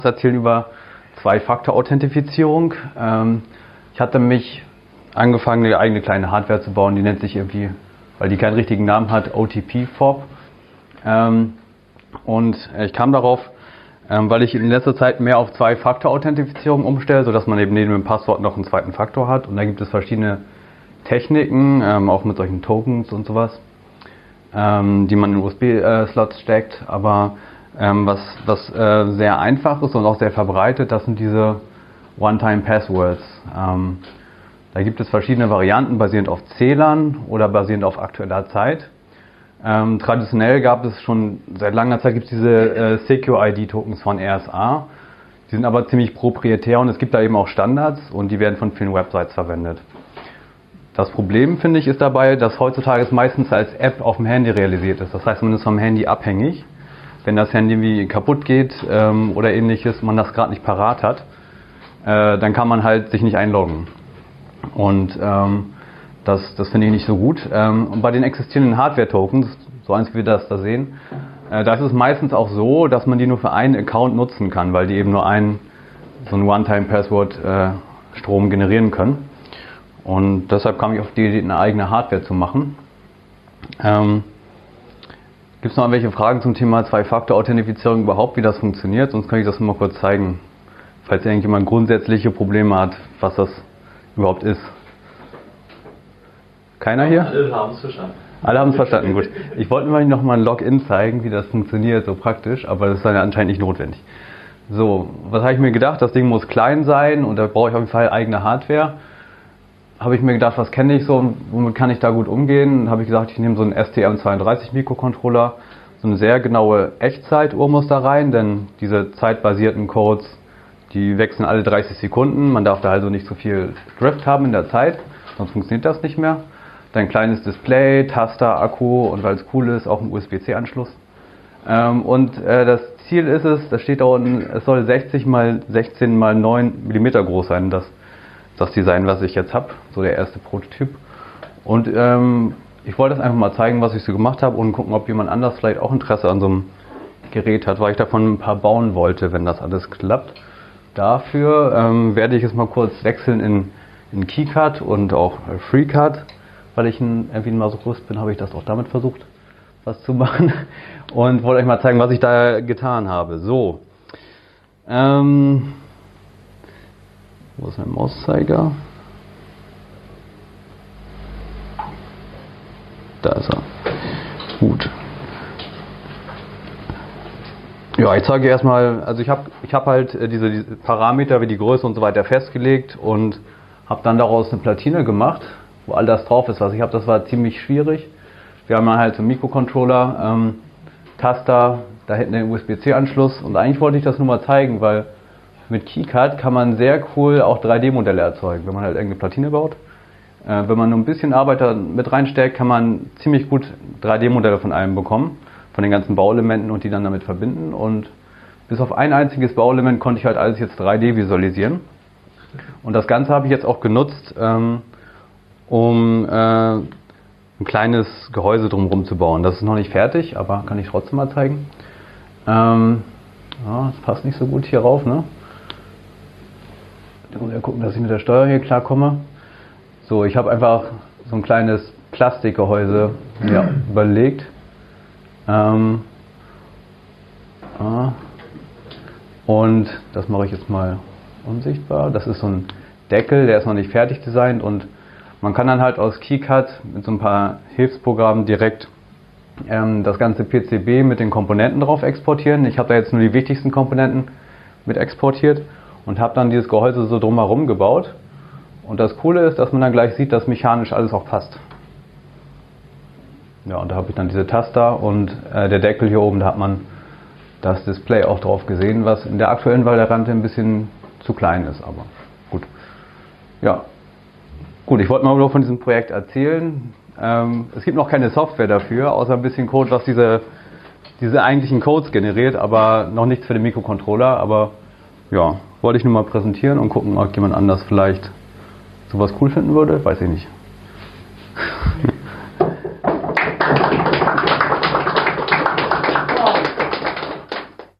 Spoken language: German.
Erzählen über Zwei-Faktor-Authentifizierung. Ich hatte mich angefangen, eine eigene kleine Hardware zu bauen, die nennt sich irgendwie, weil die keinen richtigen Namen hat, OTP-Fob. Und ich kam darauf, weil ich in letzter Zeit mehr auf Zwei-Faktor-Authentifizierung umstelle, sodass man eben neben dem Passwort noch einen zweiten Faktor hat. Und da gibt es verschiedene Techniken, auch mit solchen Tokens und sowas, die man in USB-Slots steckt. Aber was sehr einfach ist und auch sehr verbreitet, das sind diese One-Time-Passwords. Da gibt es verschiedene Varianten, basierend auf Zählern oder basierend auf aktueller Zeit. Traditionell gab es schon seit langer Zeit gibt es diese Secure-ID-Tokens von RSA. Die sind aber ziemlich proprietär und es gibt da eben auch Standards und die werden von vielen Websites verwendet. Das Problem, finde ich, ist dabei, dass heutzutage es meistens als App auf dem Handy realisiert ist. Das heißt, man ist vom Handy abhängig. Wenn das Handy irgendwie kaputt geht oder ähnliches, man das gerade nicht parat hat, dann kann man halt sich nicht einloggen. Und das finde ich nicht so gut. Und bei den existierenden Hardware-Tokens, so eins wie wir das da sehen, da ist es meistens auch so, dass man die nur für einen Account nutzen kann, weil die eben nur so ein One-Time-Password-Strom generieren können. Und deshalb kam ich auf die Idee, eine eigene Hardware zu machen. Gibt es noch welche Fragen zum Thema Zwei-Faktor-Authentifizierung überhaupt, wie das funktioniert? Sonst kann ich das mal kurz zeigen, falls irgendjemand grundsätzliche Probleme hat, was das überhaupt ist. Keiner hier? Alle haben es verstanden. Alle haben es verstanden, gut. Ich wollte mir noch mal ein Login zeigen, wie das funktioniert, so praktisch, aber das ist dann anscheinend nicht notwendig. So, was habe ich mir gedacht? Das Ding muss klein sein und da brauche ich auf jeden Fall eigene Hardware. Habe ich mir gedacht, was kenne ich so und womit kann ich da gut umgehen? Dann habe ich gesagt, ich nehme so einen STM32 Mikrocontroller, so eine sehr genaue Echtzeituhr muss da rein, denn diese zeitbasierten Codes, die wechseln alle 30 Sekunden. Man darf da also nicht so viel Drift haben in der Zeit, sonst funktioniert das nicht mehr. Dann ein kleines Display, Taster, Akku und weil es cool ist, auch ein USB-C-Anschluss. Das Ziel ist es, da steht da unten, es soll 60 x 16 x 9 mm groß sein, das Design, was ich jetzt habe, so der erste Prototyp. Und ich wollte das einfach mal zeigen, was ich so gemacht habe und gucken, ob jemand anders vielleicht auch Interesse an so einem Gerät hat, weil ich davon ein paar bauen wollte, wenn das alles klappt. Dafür werde ich es mal kurz wechseln in KiCad und auch FreeCAD, weil ich irgendwie ein Masochist bin, habe ich das auch damit versucht, was zu machen und wollte euch mal zeigen, was ich da getan habe. So, wo ist mein Mauszeiger? Da ist er. Gut. Ja, ich zeige erstmal, also ich hab halt diese Parameter wie die Größe und so weiter festgelegt und habe dann daraus eine Platine gemacht, wo all das drauf ist, was ich habe. Das war ziemlich schwierig. Wir haben halt so einen Mikrocontroller, Taster, da hinten den USB-C-Anschluss und eigentlich wollte ich das nur mal zeigen, weil mit KiCad kann man sehr cool auch 3D-Modelle erzeugen, wenn man halt irgendeine Platine baut. Wenn man nur ein bisschen Arbeit da mit reinsteckt, kann man ziemlich gut 3D-Modelle von allem bekommen, von den ganzen Bauelementen und die dann damit verbinden. Und bis auf ein einziges Bauelement konnte ich halt alles jetzt 3D visualisieren. Und das Ganze habe ich jetzt auch genutzt, um ein kleines Gehäuse drumherum zu bauen. Das ist noch nicht fertig, aber kann ich trotzdem mal zeigen. Ja, das passt nicht so gut hier rauf, ne? Da muss ich ja gucken, dass ich mit der Steuerung hier klarkomme. So, ich habe einfach so ein kleines Plastikgehäuse mir überlegt. Und das mache ich jetzt mal unsichtbar. Das ist so ein Deckel, der ist noch nicht fertig designt und man kann dann halt aus KiCad mit so ein paar Hilfsprogrammen direkt das ganze PCB mit den Komponenten drauf exportieren. Ich habe da jetzt nur die wichtigsten Komponenten mit exportiert und habe dann dieses Gehäuse so drumherum gebaut. Und das Coole ist, dass man dann gleich sieht, dass mechanisch alles auch passt. Ja, und da habe ich dann diese Taster und der Deckel hier oben, da hat man das Display auch drauf gesehen, was in der aktuellen Variante ein bisschen zu klein ist, aber gut. Ja, gut, ich wollte mal nur von diesem Projekt erzählen. Es gibt noch keine Software dafür, außer ein bisschen Code, was diese eigentlichen Codes generiert, aber noch nichts für den Mikrocontroller. Aber ja, wollte ich nur mal präsentieren und gucken, ob jemand anders vielleicht sowas cool finden würde, weiß ich nicht.